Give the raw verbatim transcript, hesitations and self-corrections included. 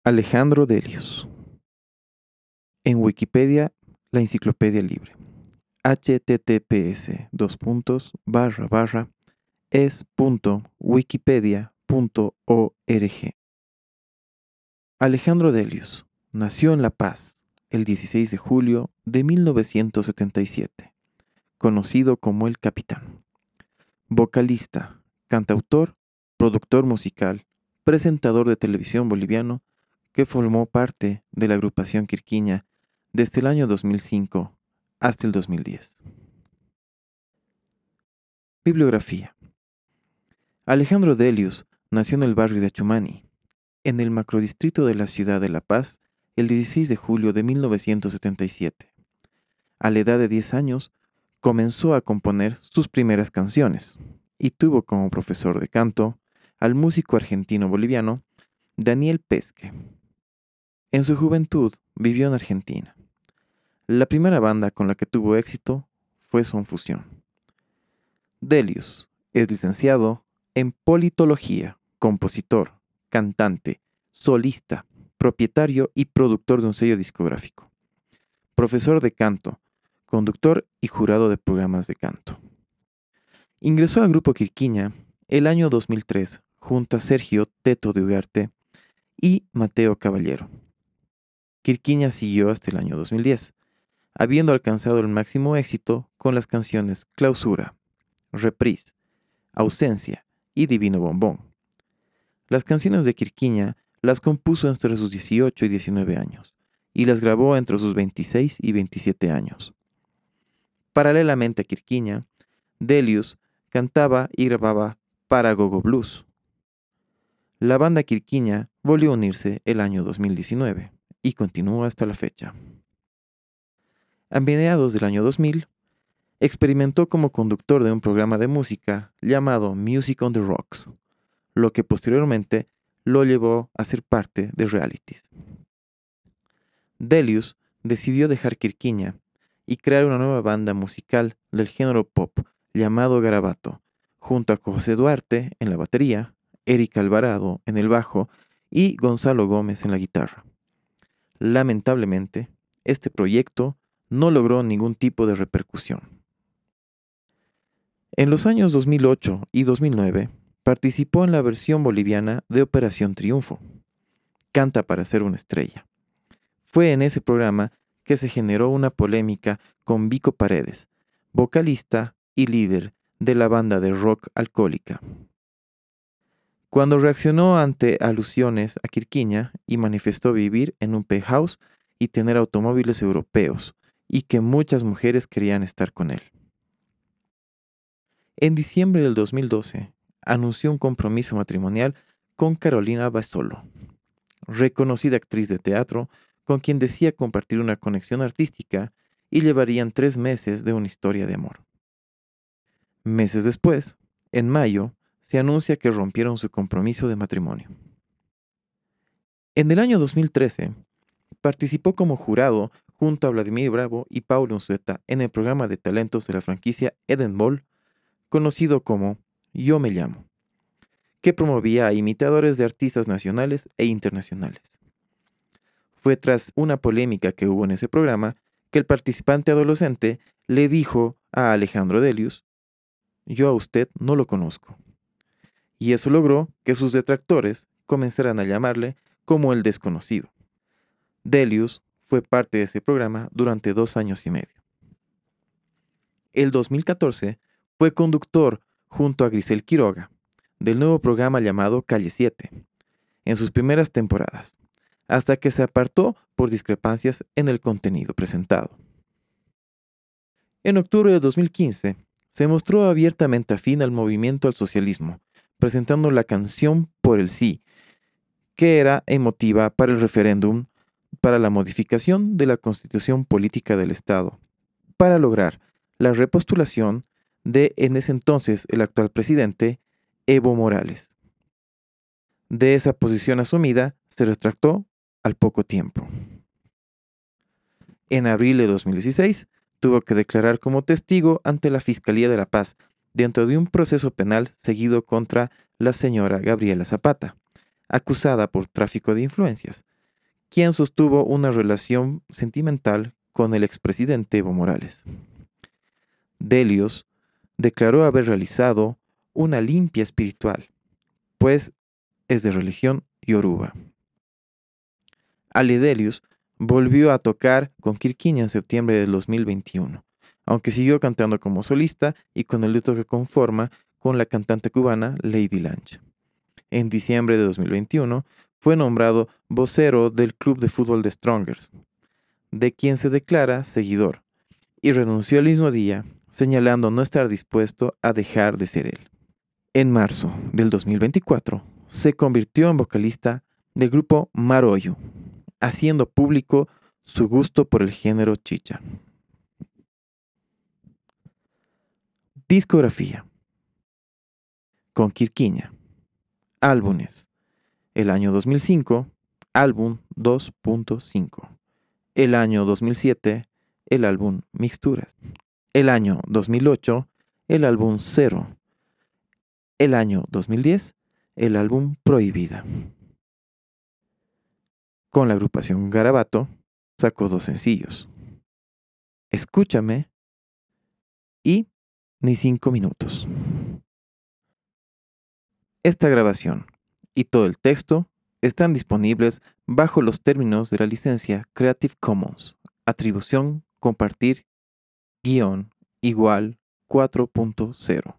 Alejandro Delius. En Wikipedia, la enciclopedia libre. https dos puntos barra barra es.wikipedia.org. Alejandro Delius nació en La Paz el dieciséis de julio de mil novecientos setenta y siete, conocido como El Capitán. Vocalista, cantautor, productor musical, presentador de televisión boliviano que formó parte de la agrupación Quirquiña desde el año dos mil cinco hasta el dos mil diez. Bibliografía. Alejandro Delius nació en el barrio de Achumani, en el macrodistrito de la ciudad de La Paz, el dieciséis de julio de mil novecientos setenta y siete. A la edad de diez años, comenzó a componer sus primeras canciones y tuvo como profesor de canto al músico argentino-boliviano Daniel Pesque. En su juventud vivió en Argentina. La primera banda con la que tuvo éxito fue Son Fusión. Delius es licenciado en politología, compositor, cantante, solista, propietario y productor de un sello discográfico, profesor de canto, conductor y jurado de programas de canto. Ingresó al grupo Quirquiña el año dos mil tres junto a Sergio Teto de Ugarte y Mateo Caballero. Quirquiña siguió hasta el año dos mil diez, habiendo alcanzado el máximo éxito con las canciones Clausura, Reprise, Ausencia y Divino Bombón. Las canciones de Quirquiña las compuso entre sus dieciocho y diecinueve años y las grabó entre sus veintiséis y veintisiete años. Paralelamente a Quirquiña, Delius cantaba y grababa para Gogo Blues. La banda Quirquiña volvió a unirse el año dos mil diecinueve y continúa hasta la fecha. A mediados del año dos mil, experimentó como conductor de un programa de música llamado Music on the Rocks, lo que posteriormente lo llevó a ser parte de realities. Delius decidió dejar Quirquiña y crear una nueva banda musical del género pop llamado Garabato, junto a José Duarte en la batería, Eric Alvarado en el bajo y Gonzalo Gómez en la guitarra. Lamentablemente, este proyecto no logró ningún tipo de repercusión. En los años dos mil ocho y dos mil nueve, participó en la versión boliviana de Operación Triunfo, Canta para ser una estrella. Fue en ese programa que se generó una polémica con Vico Paredes, vocalista y líder de la banda de rock Alcohólica. Cuando reaccionó ante alusiones a Quirquiña y manifestó vivir en un penthouse y tener automóviles europeos, y que muchas mujeres querían estar con él. En diciembre del dos mil doce, anunció un compromiso matrimonial con Carolina Bastolo, reconocida actriz de teatro, con quien decía compartir una conexión artística y llevarían tres meses de una historia de amor. Meses después, en mayo, se anuncia que rompieron su compromiso de matrimonio. En el año dos mil trece, participó como jurado junto a Vladimir Bravo y Paulo Unzueta en el programa de talentos de la franquicia Eden Ball, conocido como Yo Me Llamo, que promovía a imitadores de artistas nacionales e internacionales. Fue tras una polémica que hubo en ese programa que el participante adolescente le dijo a Alejandro Delius: "Yo a usted no lo conozco". Y eso logró que sus detractores comenzaran a llamarle como el desconocido. Delius fue parte de ese programa durante dos años y medio. El dos mil catorce fue conductor junto a Grisel Quiroga del nuevo programa llamado Calle siete en sus primeras temporadas, hasta que se apartó por discrepancias en el contenido presentado. En octubre de dos mil quince, se mostró abiertamente afín al movimiento al socialismo, presentando la canción Por el Sí, que era emotiva para el referéndum para la modificación de la Constitución Política del Estado, para lograr la repostulación de, en ese entonces, el actual presidente, Evo Morales. De esa posición asumida, se retractó al poco tiempo. En abril de dos mil dieciséis, tuvo que declarar como testigo ante la Fiscalía de La Paz dentro de un proceso penal seguido contra la señora Gabriela Zapata, acusada por tráfico de influencias, quien sostuvo una relación sentimental con el expresidente Evo Morales. Delius declaró haber realizado una limpia espiritual, pues es de religión yoruba. Ali Delius volvió a tocar con Quirquiña en septiembre del dos mil veintiuno, aunque siguió cantando como solista y con el dueto que conforma con la cantante cubana Lady Lange. En diciembre de dos mil veintiuno fue nombrado vocero del club de fútbol de Strongers, de quien se declara seguidor, y renunció el mismo día, señalando no estar dispuesto a dejar de ser él. En marzo del dos mil veinticuatro se convirtió en vocalista del grupo Maroyu, haciendo público su gusto por el género chicha. Discografía. Con Quirquiña. Álbumes. El año dos mil cinco, álbum dos punto cinco. El año dos mil siete, el álbum Mixturas. El año dos mil ocho, el álbum Cero. El año dos mil diez, el álbum Prohibida. Con la agrupación Garabato, sacó dos sencillos: Escúchame y Ni cinco minutos. Esta grabación y todo el texto están disponibles bajo los términos de la licencia Creative Commons, atribución compartir guión igual cuatro punto cero.